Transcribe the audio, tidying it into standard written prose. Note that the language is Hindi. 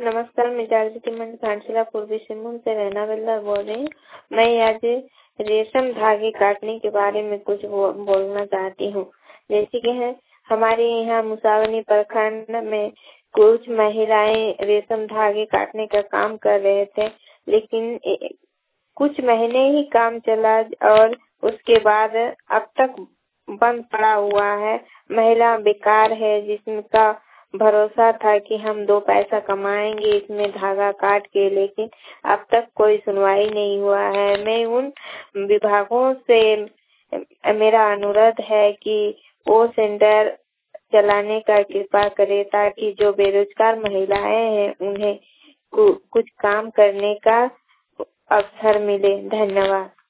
नमस्कार, मैं जागृति मंच घाटशिला पूर्वी सिंहभूम से रहना बिल्ला बोल रही हूँ। मैं आज रेशम धागे काटने के बारे में कुछ बोलना चाहती हूँ। जैसे कि है हमारे यहाँ मुसावनी प्रखंड में कुछ महिलाएं रेशम धागे काटने का काम कर रहे थे, लेकिन कुछ महीने ही काम चला और उसके बाद अब तक बंद पड़ा हुआ है। महिला बेकार है, जिसका भरोसा था कि हम 2 पैसा कमाएंगे इसमें धागा काट के, लेकिन अब तक कोई सुनवाई नहीं हुआ है। मैं उन विभागों से मेरा अनुरोध है कि वो सेंटर चलाने का कृपा करे, ताकि जो बेरोजगार महिलाएं हैं उन्हें कुछ काम करने का अवसर मिले। धन्यवाद।